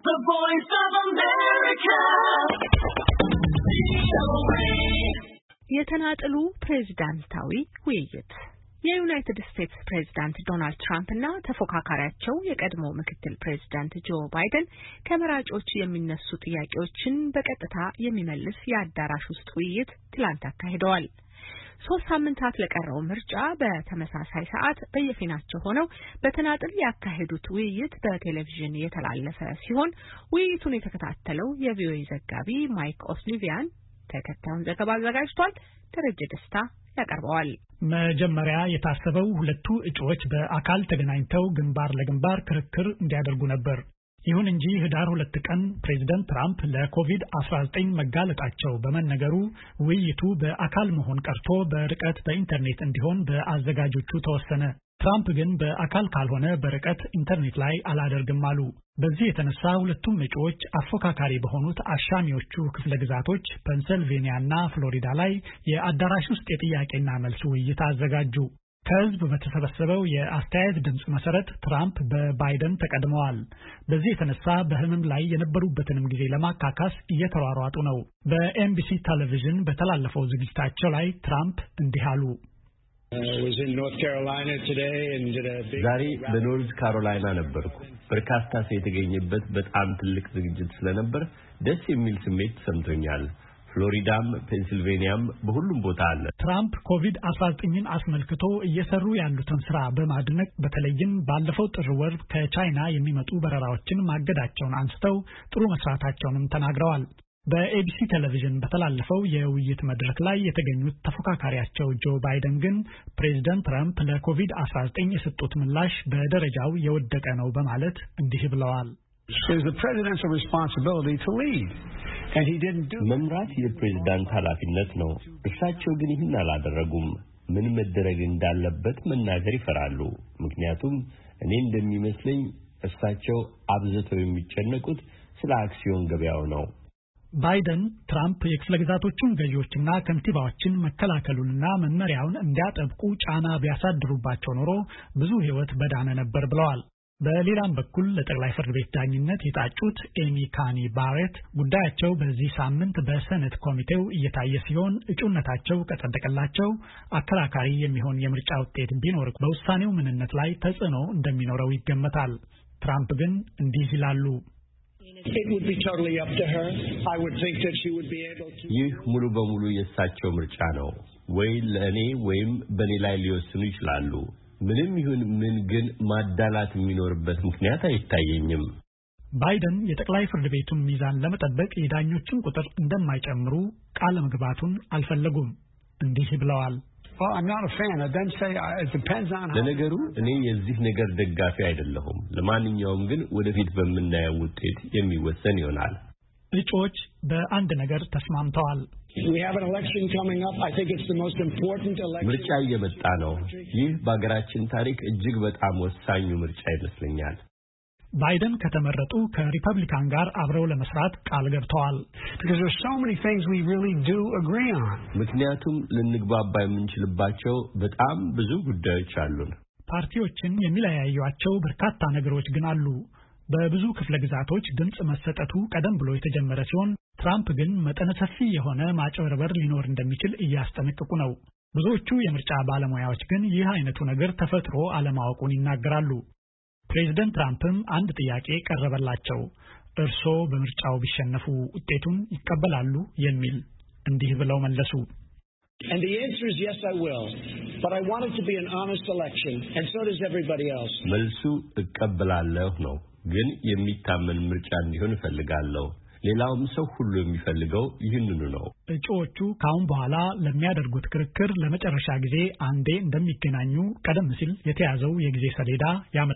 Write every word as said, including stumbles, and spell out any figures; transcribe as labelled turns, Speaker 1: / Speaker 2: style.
Speaker 1: The Voice of America. የተናጠሉ ፕሬዝዳንታዊ ውይይት የዩናይትድ ስቴትስ ፕሬዝዳንት ዶናልድ ትራምፕ እና ተፎካካሪያቸው የቀድሞ ምክትል ፕሬዝዳንት ጆ ባይደን ከመራጮች የሚነሱ ጥያቄዎችን በቀጥታ የሚመልስ የአዳራሽ ውስጥ ውይይት ትላንት አካሂደዋል። ሶስት ሳምንታት ለቀረው ምርጫ በተመሳሳይ ሰዓት በየፊናቸው ሆነው በተናጥል ያካሄዱት ውይይት በቴሌቪዥን የተላለፈ ሲሆን ውይይቱን የተከታተለው የቪኦኤ ዘጋቢ ማይክ ኦስሊቪያን ተከታዩን ዘገባ አዘጋጅቷል። ደረጀ ደስታ ያቀርበዋል።
Speaker 2: መጀመሪያ የታሰበው ሁለቱ እጩዎች በአካል ተገናኝተው ግንባር ለግንባር ክርክር እንዲያደርጉ ነበር። ይሁን እንጂ ህዳር ሁለት ቀን ፕሬዝዳንት ትራምፕ ለኮቪድ አስራ ዘጠኝ መጋለጣቸው በመነገሩ ውይይቱ በአካል መሆን ቀርቶ በርቀት በኢንተርኔት እንዲሆን በአዘጋጆቹ ተወሰነ። ትራምፕ ግን በአካል ካልሆነ በርቀት ኢንተርኔት ላይ አላደርግም አሉ። በዚህ የተነሳ ሁለቱም እጩዎች አፎካካሪ በሆኑት አሻሚዎቹ ክፍለ ግዛቶች ፔንሲልቬኒያና ፍሎሪዳ ላይ የአዳራሽ ውስጥ የጥያቄና መልስ ውይይት አዘጋጁ። ከህዝብ በተሰበሰበው የአስተያየት ድምጽ መሰረት ትራምፕ በባይደን ተቀድመዋል። በዚህ የተነሳ በህመም ላይ የነበሩበትንም ጊዜ ለማካካስ እየተሯሯጡ ነው። በኤንቢሲ ቴሌቪዥን በተላለፈው ዝግጅታቸው ላይ ትራምፕ እንዲህ አሉ።
Speaker 3: ዛሬ በኖርዝ ካሮላይና ነበርኩ። በርካታ ሰው የተገኘበት በጣም ትልቅ ዝግጅት ስለነበር ደስ የሚል ስሜት ተሰምቶኛል። ፍሎሪዳም ፔንሲልቬኒያም በሁሉም ቦታ አለ።
Speaker 2: ትራምፕ ኮቪድ አስራ ዘጠኝን አስመልክቶ እየሰሩ ያሉትን ስራ በማድነቅ በተለይም ባለፈው ጥር ወር ከቻይና የሚመጡ በረራዎችን ማገዳቸውን አንስተው ጥሩ መስራታቸውንም ተናግረዋል። በኤቢሲ ቴሌቪዥን በተላለፈው የውይይት መድረክ ላይ የተገኙት ተፎካካሪያቸው ጆ ባይደን ግን ፕሬዝዳንት ትራምፕ ለኮቪድ አስራ ዘጠኝ የሰጡት ምላሽ በደረጃው የወደቀ ነው በማለት እንዲህ ብለዋል።
Speaker 3: መምራት የፕሬዝዳንት ኃላፊነት ነው። እርሳቸው ግን ይህን አላደረጉም። ምን መደረግ እንዳለበት መናገር ይፈራሉ። ምክንያቱም እኔ እንደሚመስለኝ እርሳቸው አብዝተው የሚጨነቁት ስለ አክሲዮን ገበያው ነው።
Speaker 2: ባይደን ትራምፕ የክፍለ ግዛቶቹን ገዢዎችና ከንቲባዎችን መከላከሉንና መመሪያውን እንዲያጠብቁ ጫና ቢያሳድሩባቸው ኖሮ ብዙ ሕይወት በዳነ ነበር ብለዋል። በሌላም በኩል ለጠቅላይ ፍርድ ቤት ዳኝነት የታጩት ኤሚ ካኒ ባሬት ጉዳያቸው በዚህ ሳምንት በሴኔት ኮሚቴው እየታየ ሲሆን እጩነታቸው ከጸደቀላቸው አከራካሪ የሚሆን የምርጫ ውጤት ቢኖር በውሳኔው ምንነት ላይ ተጽዕኖ እንደሚኖረው ይገመታል። ትራምፕ ግን እንዲህ ይላሉ።
Speaker 3: ይህ ሙሉ በሙሉ የእሳቸው ምርጫ ነው። ወይ ለእኔ ወይም በእኔ ላይ ሊወስኑ ይችላሉ። ምንም ይሁን ምን ግን ማዳላት የሚኖርበት ምክንያት አይታየኝም።
Speaker 2: ባይደን የጠቅላይ ፍርድ ቤቱን ሚዛን ለመጠበቅ የዳኞችን ቁጥር እንደማይጨምሩ ቃል መግባቱን አልፈለጉም። እንዲህ ብለዋል።
Speaker 3: ለነገሩ እኔ የዚህ ነገር ደጋፊ አይደለሁም። ለማንኛውም ግን ወደፊት በምናየው ውጤት የሚወሰን ይሆናል።
Speaker 2: እጩዎች በአንድ ነገር ተስማምተዋል።
Speaker 3: ምርጫ እየመጣ ነው። ይህ በሀገራችን ታሪክ እጅግ በጣም ወሳኙ ምርጫ ይመስለኛል።
Speaker 2: ባይደን ከተመረጡ ከሪፐብሊካን ጋር አብረው ለመስራት ቃል ገብተዋል።
Speaker 3: ምክንያቱም ልንግባባ የምንችልባቸው በጣም ብዙ ጉዳዮች አሉን።
Speaker 2: ፓርቲዎችን የሚለያዩቸው በርካታ ነገሮች ግን አሉ። በብዙ ክፍለ ግዛቶች ድምጽ መሰጠቱ ቀደም ብሎ የተጀመረ ሲሆን ትራምፕ ግን መጠነ ሰፊ የሆነ ማጭበርበር ሊኖር እንደሚችል እያስጠነቀቁ ነው። ብዙዎቹ የምርጫ ባለሙያዎች ግን ይህ አይነቱ ነገር ተፈጥሮ አለማወቁን ይናገራሉ። ፕሬዝዳንት ትራምፕም አንድ ጥያቄ ቀረበላቸው። እርስዎ በምርጫው ቢሸነፉ ውጤቱን ይቀበላሉ የሚል እንዲህ ብለው መለሱ።
Speaker 4: And the answer is yes, I will. But I want it to be an honest election, and so does everybody else.
Speaker 3: መልሱ እቀበላለሁ ነው። ግን የሚታመን ምርጫ እንዲሆን እፈልጋለሁ። ሌላውም ሰው ሁሉ የሚፈልገው ይህንኑ ነው።
Speaker 2: እጩዎቹ ካሁን በኋላ ለሚያደርጉት ክርክር ለመጨረሻ ጊዜ አንዴ እንደሚገናኙ ቀደም ሲል የተያዘው የጊዜ ሰሌዳ ያመ